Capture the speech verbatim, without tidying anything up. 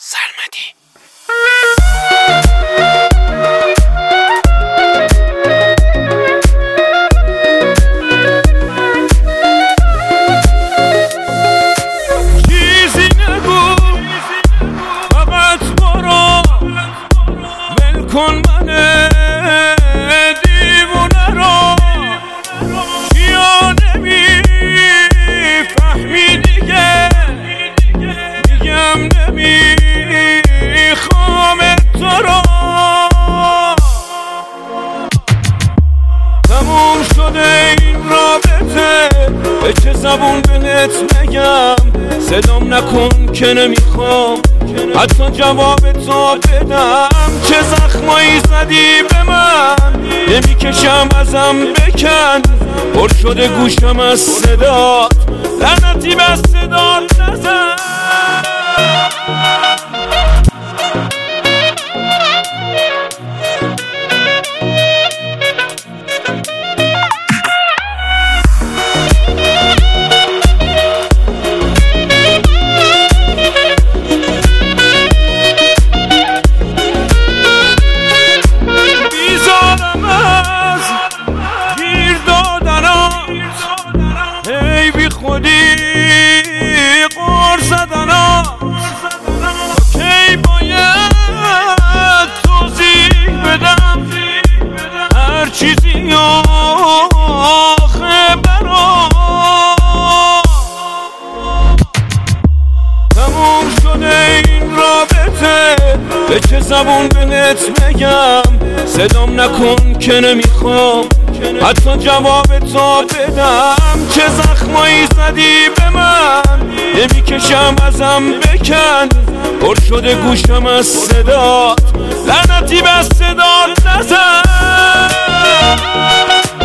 سرمدی. چیزی نگو فقط برو ول کن من دیوونه رو، چیا نمیفهمی دیگه، میگم نمیخوام تو رو. تموم شده این رابطه، به چه زبون بهت بگم؟ صدام نکن که نمیخوام حتی جواب تو بدم. چه زخمایی زدی به من، نمیکشم ازم بکن. پر شده گوشم از صدات، لعنتی بس صدات نزن. خودی قر زدنات کی باید توضیح بدم هر چیزی آخه برا تموم شده این رابطه. به چه زبون بهت بگم؟ صدام نکن که نمیخوام حتی جواب تو بدم. چه زخمایی زدی به من، نمیکشم ازم بکن. پر شده گوشم از صدات، لعنتی بس صدات نزن.